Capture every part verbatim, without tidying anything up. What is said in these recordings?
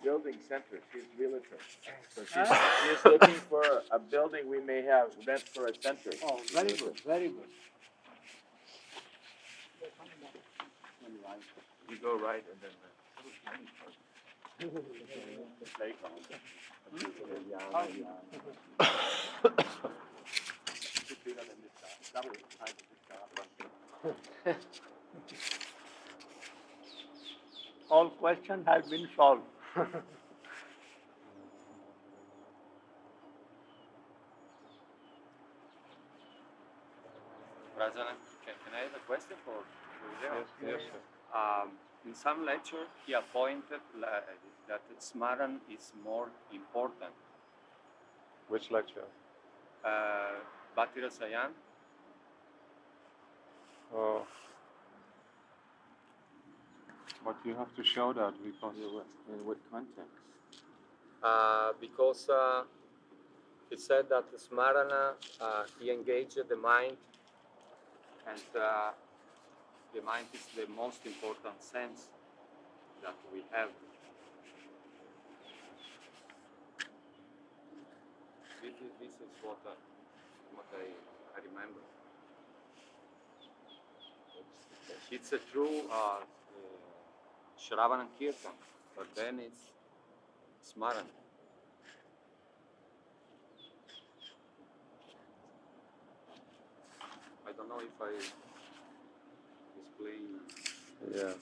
building center. She's realtor. So she's, she's looking for a building we may have rent for a center. Oh, very good, very good. You go right and then. All questions have been solved. Rajana, can, can I have a question for Gurudev? Yes, yes, sir. Um, in some lecture, he appointed la- that Smaran is more important. Which lecture? Uh, Bhakti Rasayan, Oh. But you have to show that because In what context? uh, because uh, it said that Smarana, uh, he engaged the mind, and uh, the mind is the most important sense that we have. This is, this is what, uh, what I, I remember. It's a true uh, uh, Shravan and Kirtan, but then it's Smaran. I don't know if I explain. yeah.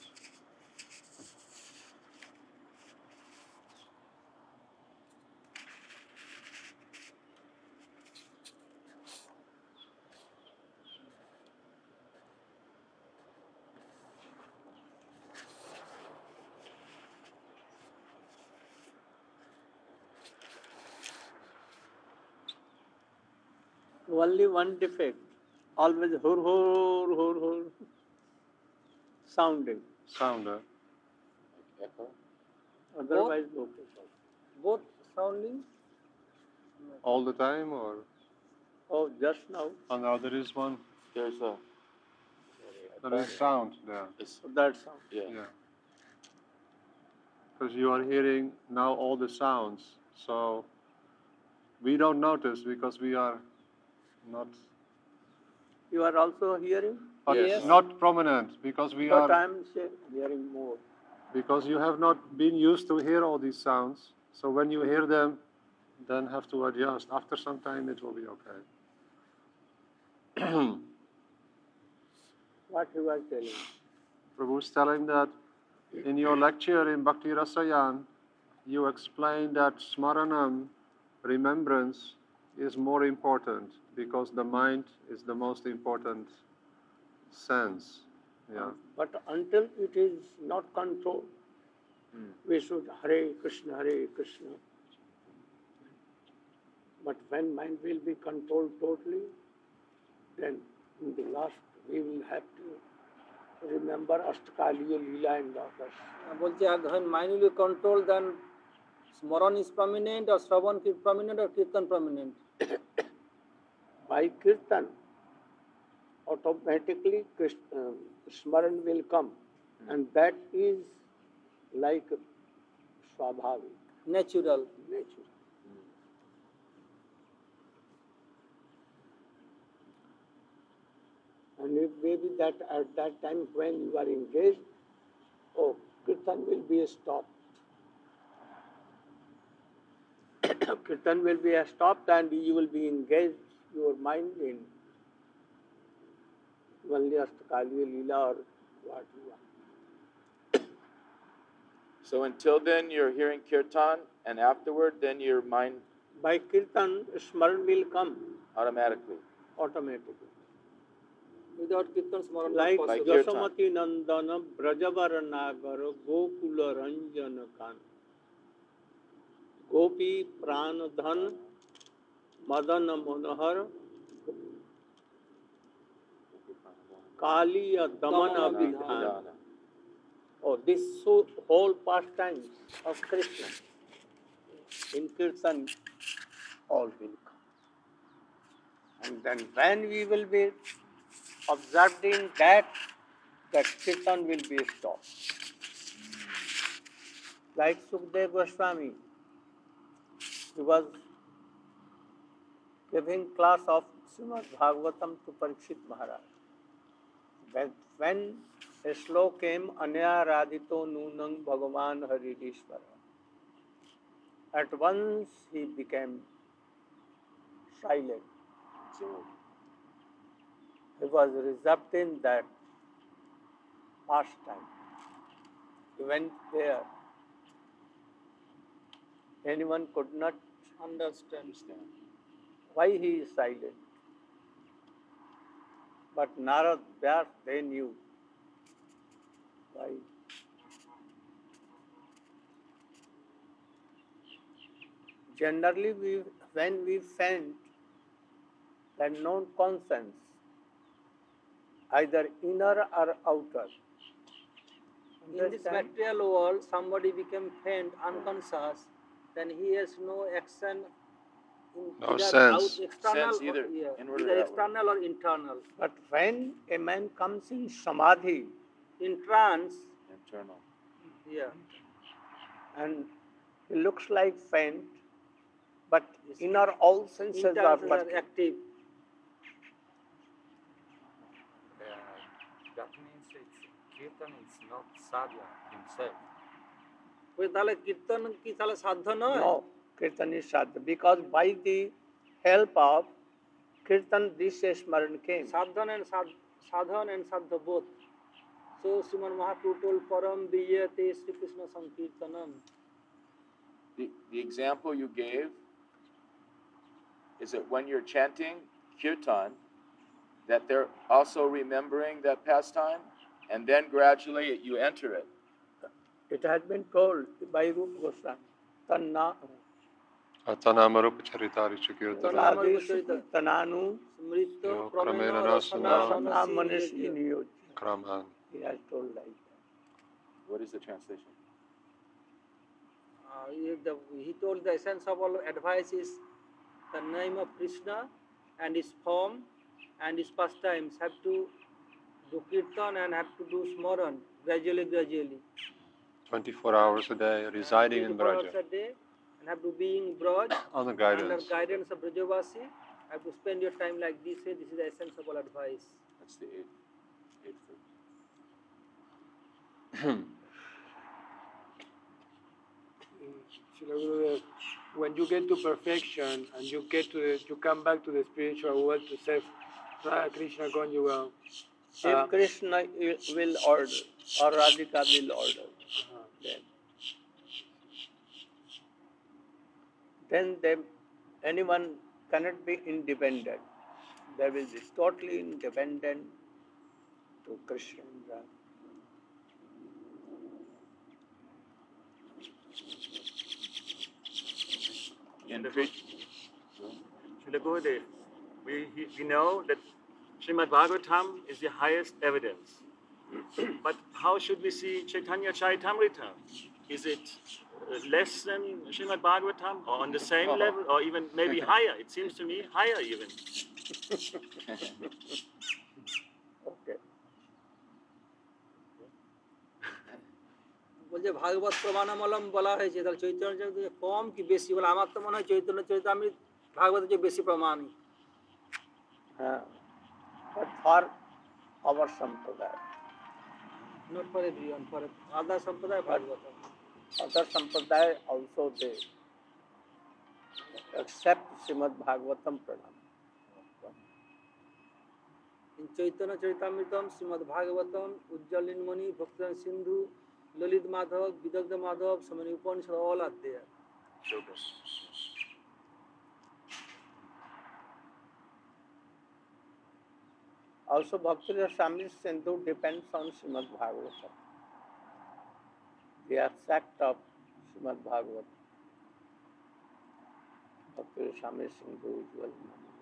Only one defect, always hur hur hur hur sounding. Sounder. Echo? Otherwise, okay. Both sounding? All the time or? Oh, just now, Oh, now there is one. There's a. There is sound there. It's, that sound. yeah. Yeah. Because you are hearing now all the sounds. So we don't notice because we are not. You are also hearing? But Yes. not prominent because we But are. I am say, hearing more. Because you have not been used to hear all these sounds. So when you hear them, then have to adjust. After some time, it will be okay. What you are telling? Prabhu is telling that in your lecture in Bhakti Rasayan, you explained that Smaranam, remembrance, is more important because the mind is the most important sense. Yeah. But until it is not controlled, Hmm. we should Hare Krishna, Hare Krishna. But when mind will be controlled totally, then in the last we will have to remember Ashtakaliya Leela and others. বলছি আর when mind will be controlled, then Smaran is prominent or Shravan is prominent or Kirtan prominent? By Kirtan, automatically Krishna, uh, Smaran will come. And that is like Swabhavi, Natural. nature. And it may be that at that time when you are engaged, oh, Kirtan will be stopped. Kirtan will be stopped and you will be engaged, your mind in only Ashtakaliya Leela or what you want. So until then, you're hearing kirtan, and afterward, then your mind By Kirtan, Smaran will come automatically. automatically. Without Kirtan, Smaran Like not Like possible. Kirtan. Yasomati Nandana Brajavara Nagara Gokula Ranjana Kan Gopi Pranadhan Madana Manohar Kaliya Damana Vidhan. Vidhana. Oh, this so whole pastimes of Krishna in Kirtan all will come. And then when we will be observed in that, that Kirtan will be stopped. like Sukdev Goswami, he was giving class of Srimad Bhagavatam to Parikshit Maharaj. When, when a slok came, Anya Radhito Nunang Bhagavan Haridishvara, at once he became silent. He was reserved in that pastime. He went there. Anyone could not understand why he is silent. But Narad, Vyas, they knew why. Generally, we, when we faint, that non-conscience, either inner or outer. In this Understand? material world, somebody became faint, unconscious, then he has no action in No either sense. out external Sense either or, yeah, inward or either outward. external or internal. But when a man comes in samadhi In trance, Internal. yeah, and he looks like faint, but inner all senses are internals are working. active. Uh, that means it's Kirtan is not sadhya himself. ওই তাহলে কীর্তন কি তাহলে সাধ্য নয়? No, Kirtan is sadhana. Because by the help of Kirtan, this Smaran came. Sadhan and sad, sadhan and sadha both. So Sriman Mahaprabhu told Param Diyate Sri Krishna Sankirtanam. The, the example you gave is that when you're chanting kirtan, that they're also remembering that pastime, and then gradually you enter it. It has been told by Rupa Goswami. Tanna Atanamarupa Charitari Chakirtana. Radhe Tananu Smrita Yo, Pramena Kramena Rasana Rasana. Rasana Manasi Manasi Niyoj. Kraman. He has told like that. What is the translation? Uh, he, the, he told the essence of all advice is the name of Krishna and his form and his pastimes have to do kirtan and have to do smaran gradually, gradually. twenty-four hours a day, residing in twenty-four hours Braja. a day and have to be in Braj Under under guidance. guidance of Brajavasi. Have to spend your time like this way. This is the essence of all advice. That's the eighth. eighth verse. Srila Gurudev, when you get to perfection and you get to the, you come back to the spiritual world to serve Radha Krishna conjugal, If uh, Krishna i- will order or Radhika will order, then, then they, anyone cannot be independent. They will be totally independent to Krishna and Radha. In the preach, Srila Gurudev, we, he- we know that Srimad Bhagavatam is the highest evidence. But how should we see Chaitanya Charitamrita? Is it uh, less than Srimad Bhagavatam or on the same level or even maybe higher? It seems to me higher even. Okay. বলছে ভাগবত প্রমাণমলম বলা হয়েছে তাহলে চৈতন্য চরিতামৃত কম কি বেশি বলে আমার তো মনে হয় চৈতন্য চরিতামৃত ভাগবতের চেয়ে বেশি প্রমাণই Uh, but for our sampradaya, not for everyone for other sampradaya Bhagavata other sampradaya also they accept Srimad Bhagavatam Pranam. In Chaitanya Charitamritam, Srimad Bhagavatam, Ujjal Nilmani, Bhaktan Sindhu, Lalit Madhav, Vidagdha Madhav, so many Upanishads all are there. Also, Bhakti Rasami Sindhu depends on Srimad Bhagavatam. The exact of Srimad Bhagavatam. Bhakti Rasami Sindhu usually.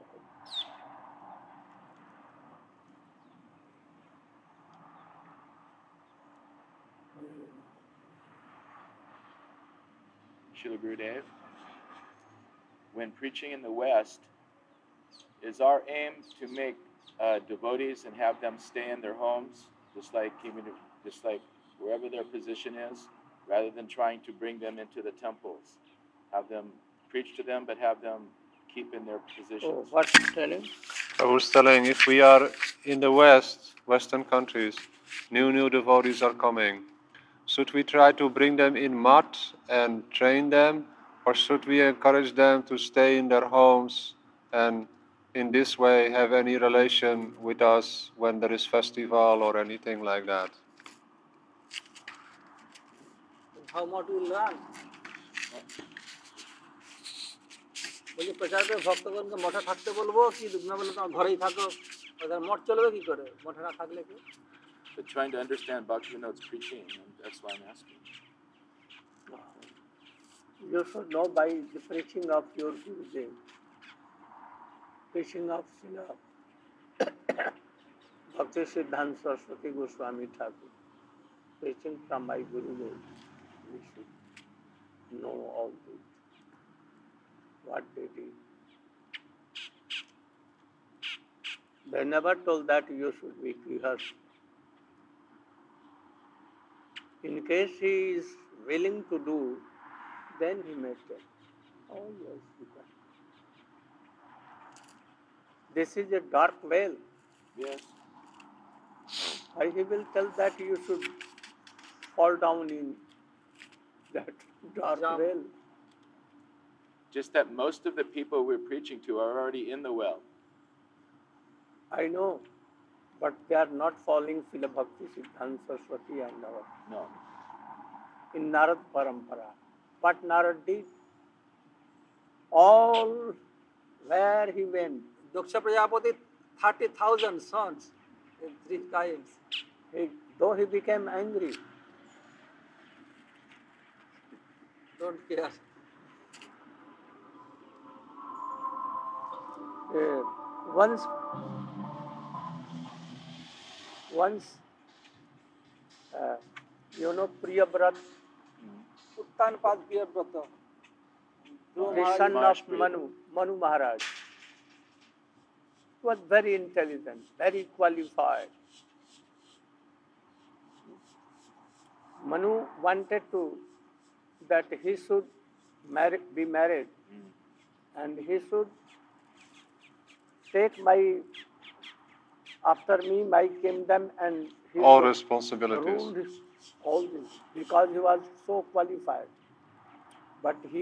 Srila Gurudev, when preaching in the West, is our aim to make uh, devotees and have them stay in their homes, just like even just like wherever their position is, rather than trying to bring them into the temples. Have them preach to them, but have them keep in their So positions. what's telling? I was telling, if we are in the West, Western countries, new new devotees are coming. Should we try to bring them in mud and train them, or should we encourage them to stay in their homes and in this way have any relation with us when there is festival or anything like that? How much will learn? বলছি প্রচার করে ভক্তগণকে মঠে থাকতে বলবো কি না বলে তোমার ঘরেই থাকো ওদের মঠ চলবে কি করে মঠে না থাকলে কি But trying to understand Bhaktivinoda's preaching, and that's why I'm asking. You should know by the preaching of your Gurudev, preaching of Srila Bhakti Siddhanta Saraswati Goswami Thakur, preaching from my Gurudev. We should know all this, what they did. They never told that you should be rehearsed. In case he is willing to do, then he may tell. Oh yes, you can. This is a dark well. Yes. Why he will tell that you should fall down in that dark Jump. well? Just that most of the people we're preaching to are already in the well. I know, but they are not following Srila Bhakti Siddhanta Saraswati and our No. in Narad Parampara. What Narad did? All where he went, Daksha Prajapati thirty thousand sons three times he, though he became angry, don't care uh, once, once, uh, you know, Priyabrat, Uttanapada Priyavrata the son of Manu, Manu Maharaj, was very intelligent, very qualified. Manu wanted to that he should marry, be married, and he should take my after me my kingdom and he All should responsibilities. rule this, all this because he was so qualified. But he,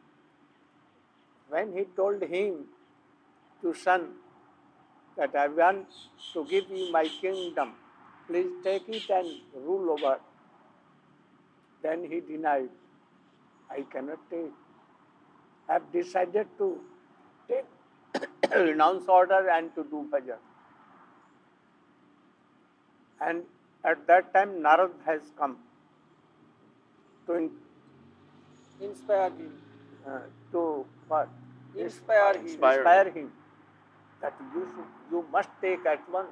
when he told him to son that I want to give you my kingdom, please take it and rule over. Then he denied, I cannot take. I have decided to take renounce order and to do bhajan. And at that time Narad has come to in, inspire him uh, to what? Inspire him. Inspire Inspire him. That you should, you must take at once.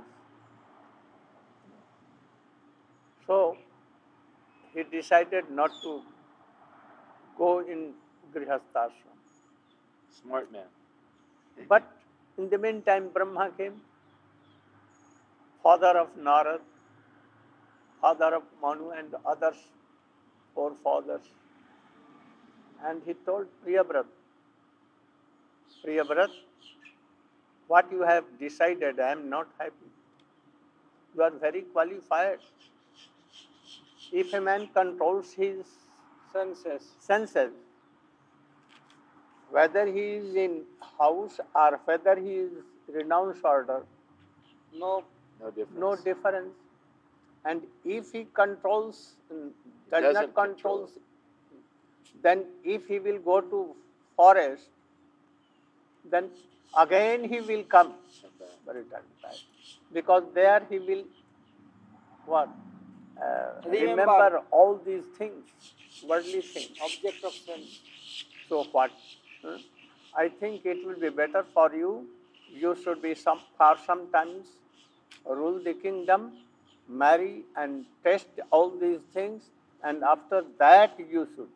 So he decided not to go in Grihasthashram. Smart man. But in the meantime, Brahma came, father of Narad, father of Manu and others, four fathers. And he told Priyabrat, Priyabrat, what you have decided, I am not happy. You are very qualified. If a man controls his senses senses, whether he is in house or whether he is renounced order, no No difference. no difference. And if he controls, mm, does doesn't not control. controls, then if he will go to forest, then again he will come, return back. Because there he will, what? Uh, Remember. remember all these things, worldly things. Object of sense So what? huh? I think it will be better for you. You should be some for some times rule the kingdom, marry and test all these things, and after that you should.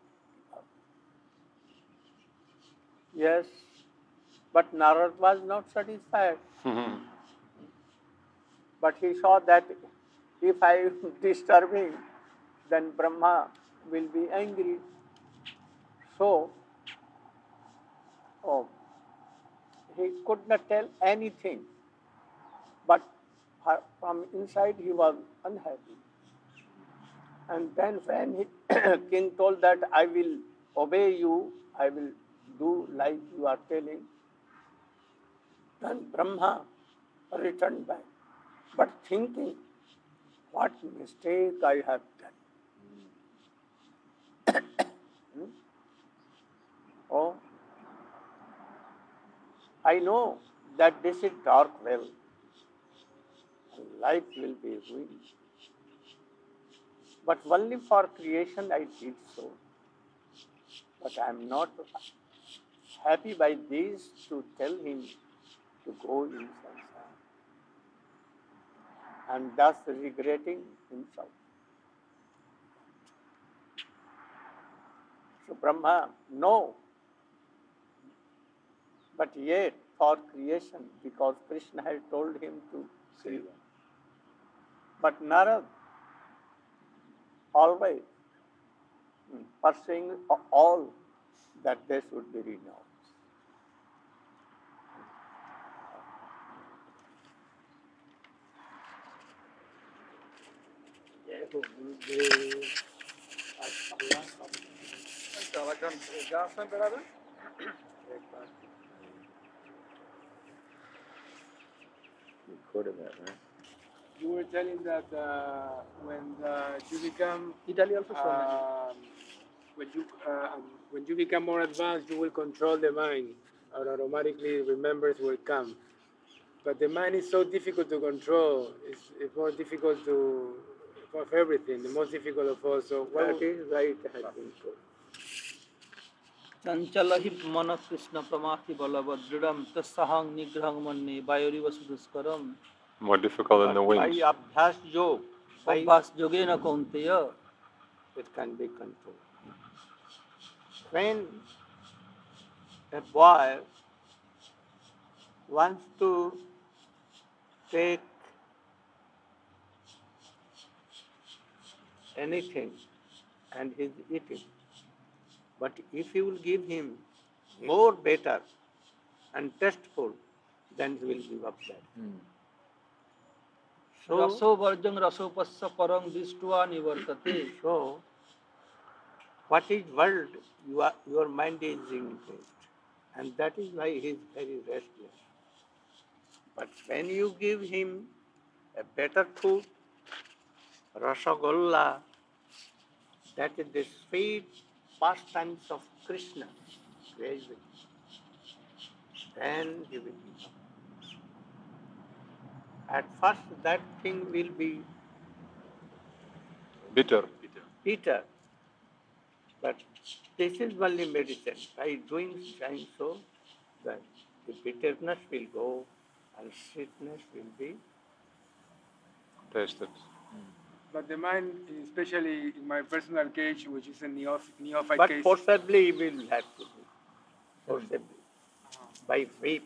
Yes, but Narad was not satisfied. But he saw that if I disturb him, then Brahma will be angry. So, oh, he could not tell anything, but from inside he was unhappy. And then when he, king told that I will obey you, I will do like you are telling, then Brahma returned back, but thinking, what mistake I have done. Hmm? Oh, I know that this is dark well, life will be ruined. But only for creation I did so. But I am not happy by this to tell him to go in samsara, and thus regretting himself. So Brahma, no. But yet for creation, because Krishna had told him to say that. But Narad always pursuing all that they should be renounced. Go to that, right? You were telling that uh, when uh, you become Italy also so many. um, when you uh, um, when you become more advanced, you will control the mind, and automatically remembrance will come. But the mind is so difficult to control. It's, it's more difficult to of everything. The most difficult of all. So what That would- is right, has been told. चंचल हि मन कृष्ण प्रमाथि बलव दृढ़म तस्सहं निग्रहं मन्ये वायुरिव सुदुष्करम More difficult than the By winds. Abhyas Yoga, by अभ्यास योगेन कौन्तेय it can be controlled. When a boy wants to take anything and he is eating, but if you will give him more better and tasteful, then he will give up that. So, रसो वर्जं रसोपस्स परं दृष्ट्वा निवर्तते so what is world, you are, your mind is engaged, and that is why he is very restless. But when you give him a better food, rasagolla, that is the sweet pastimes of Krishna, gradually, then he will give up. At first that thing will be Bitter. bitter, but this is only medicine. By doing time so, that the bitterness will go and sweetness will be. Tasted. but the mind, especially in my personal case, which is a neoph- neophyte But case. forcibly we will have to do. Forcibly. By whip.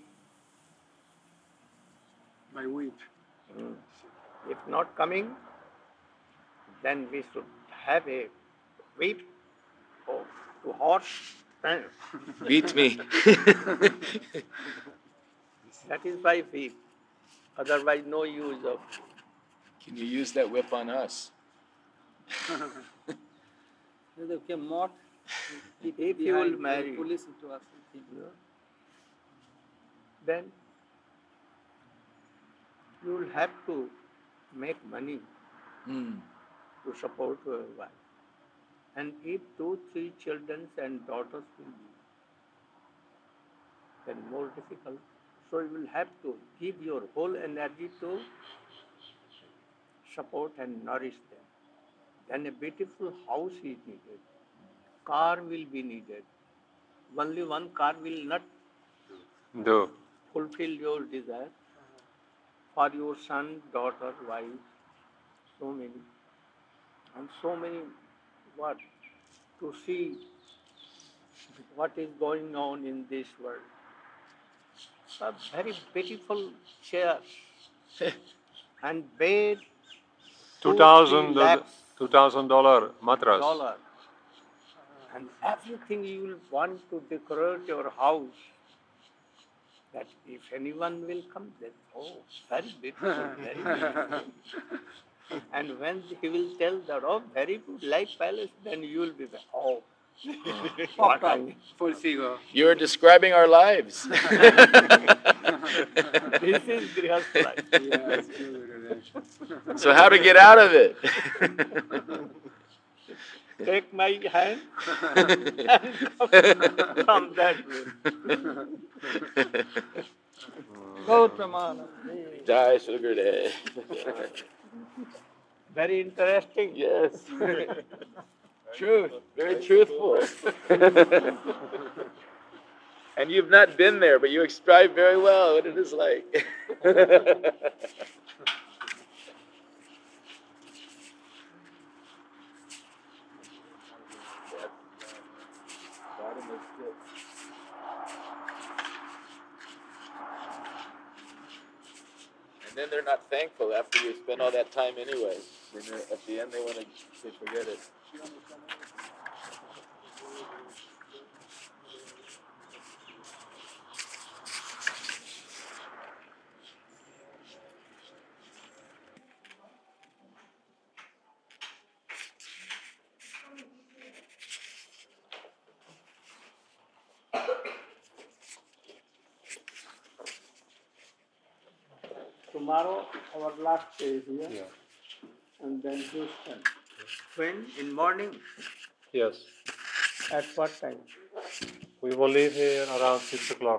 My whip. Mm. If not coming, then we should have a whip or to horse. Beat me. That is why whip. Otherwise, no use of. Can you use that whip on us? देखिए मठ If you will marry, police to us then you will have to make money Mm. to support your wife. And if two, three children and daughters will be, then more difficult. So you will have to give your whole energy to support and nourish them. Then a beautiful house is needed. Car will be needed. Only one car will not Do. fulfill your desire. For your son, daughter, wife, so many. And so many, what? To see what is going on in this world. A very beautiful chair and bed, Two two, thousand three lakhs two thousand dollar mattress. dollar. And everything you will want to decorate your house. That if anyone will come, then, oh, very beautiful, very beautiful. And when he will tell that, oh, very good, like palace, then you will be, oh, what a Full sigo. You are describing our lives. this is Grihastha life. Yes, Gurudev. So how to get out of it? Take my hand and come from that way. Gautama. Jai Shri Gurudev. Very interesting. Yes. Truth. Very truthful. And you've not been there, but you describe very well what it is like. And then they're not thankful after you spend all that time anyway. Then they're- at the end, they want to they forget it. Tomorrow, our last day is here. Yeah. And then Houston. When? In morning? Yes. At what time? We will leave here around six o'clock.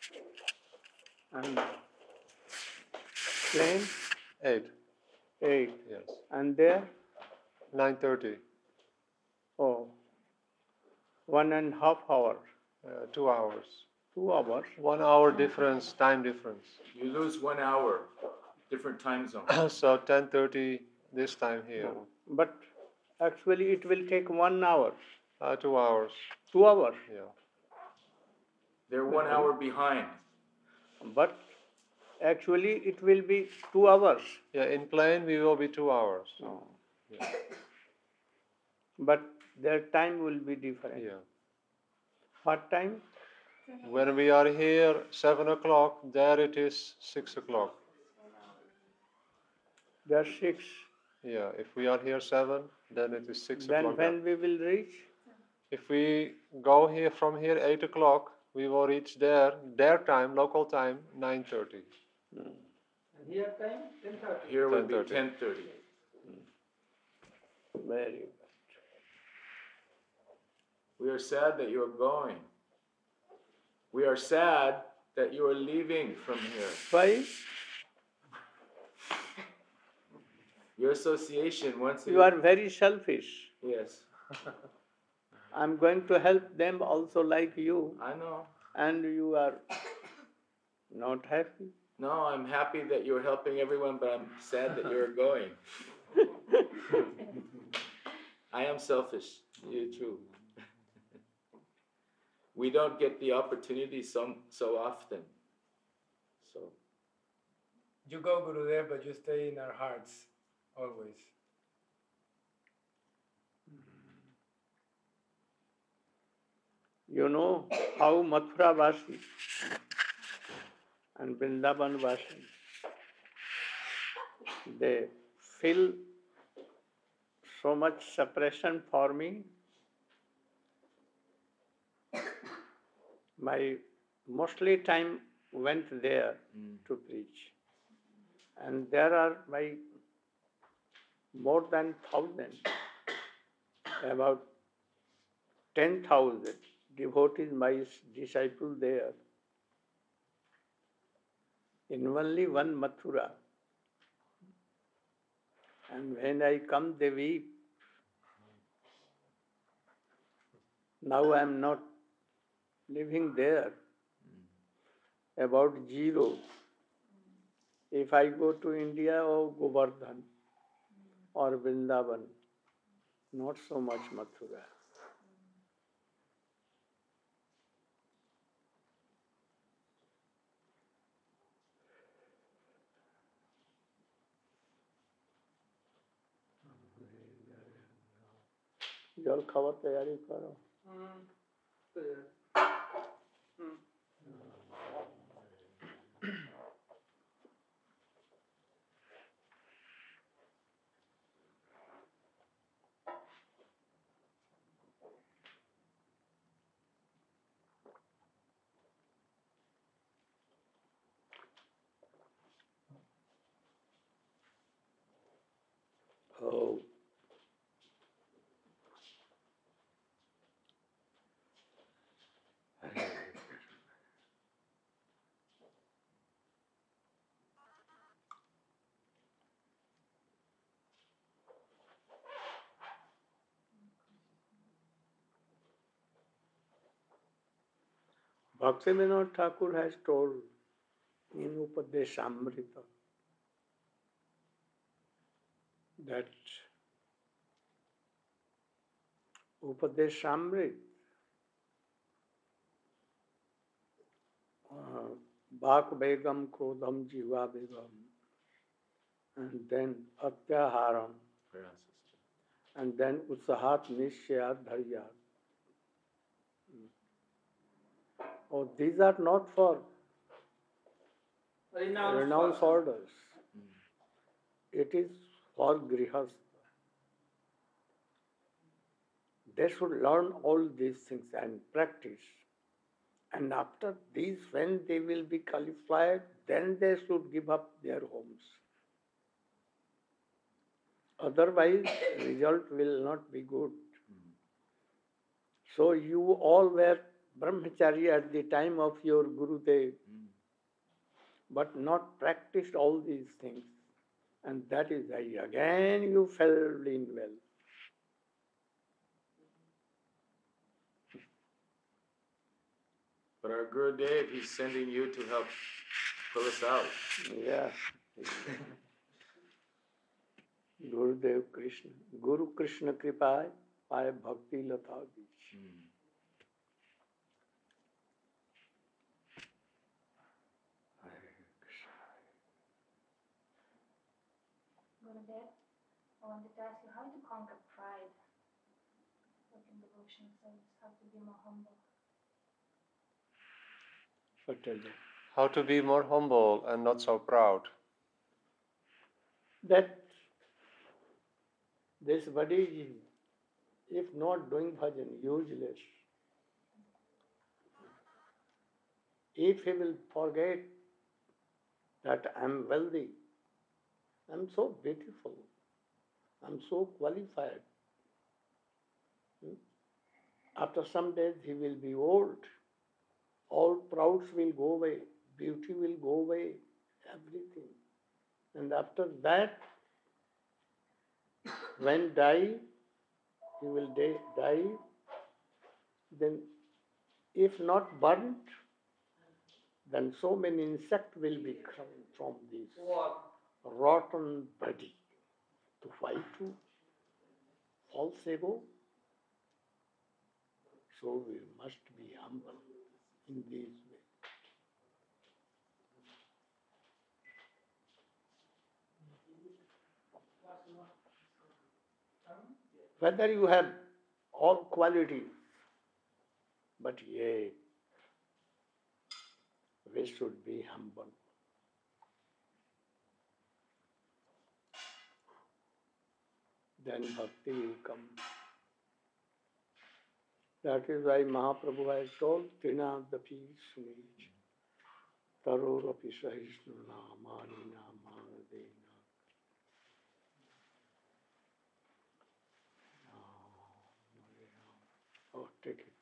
And plane? Eight. Eight. Yes. And there? Nine thirty. Oh, one and a half hour. Uh, two hours. Two hours. One hour difference, time difference. You lose one hour, different time zone. So ten thirty this time here. But actually it will take one hour. Uh, two hours. Two hours. Yeah. They're one hour behind. But actually it will be two hours. Yeah. In plane we will be two hours. No. Yeah. But their time will be different. Yeah. What time? When we are here seven o'clock, there it is six o'clock. There are six. Yeah. If we are here seven, then it is six Then o'clock. when we will reach? If we go here from here eight o'clock, we will reach there their time, local time, nine thirty. And here time ten thirty. Here would be ten thirty. ten thirty. Very good. We are sad that you are going. We are sad that you are leaving from here. Why? Your association wants You are very selfish. Yes, I'm going to help them also like you, I know. and you are not happy. No, I'm happy that you're helping everyone, but I'm sad that you're going. I am selfish. You're true. We don't get the opportunity so, so often. So, You go, Gurudev, but you stay in our hearts always. You know how Mathura Vasi and Vrindavan Vasi, they feel so much suppression for me. My mostly time went there mm. to preach. And there are my more than thousand, about ten thousand devotees, my disciples there. In only one Mathura. And when I come, they weep. Now I am not living there. About zero. If I go to India or Govardhan or Vrindavan, not so much Mathura. জল খাবার তৈরি করো Oh. Bhaktivinoda Thakur has told in Upadeshamrita that Upadeshamrit, uh, Bhak Begam, Krodham, Jiva Begam, and then Atyaharam, and then Utsahat Nishya Dharya. Oh, these are not for Renounced renounced person. orders. It is for grihastha. They should learn all these things and practice. And after these, when they will be qualified, then they should give up their homes. Otherwise, result will not be good. So you all were brahmachari at the time of your Gurudev, but not practiced all these things. And that is why again you fell in well. But our Gurudev, he's sending you to help pull us out. Yeah. Gurudev Krishna. Guru Krishna Kripai, Pai Bhakti Lata Beach. Gurudev, I wanted to ask you how to conquer pride. Like in devotional service, how to be more humble. Certainly. How to be more humble and not so proud. That this body is, if not doing bhajan, useless. If he will forget that I am wealthy, I am so beautiful, I am so qualified. Hmm? After some days he will be old. All prouds will go away, beauty will go away, everything. And after that, when die, he will die, die, then if not burnt, then so many insects will be come from this rotten body. To fight to false ego, so we must be humble in this way. Whether you have all qualities, but yet we should be humble. Then bhakti will come. That is why Mahaprabhu has told, Trinadapi Sunij, Tarorapi Sahisnuna Manina Manadena. Oh, take it.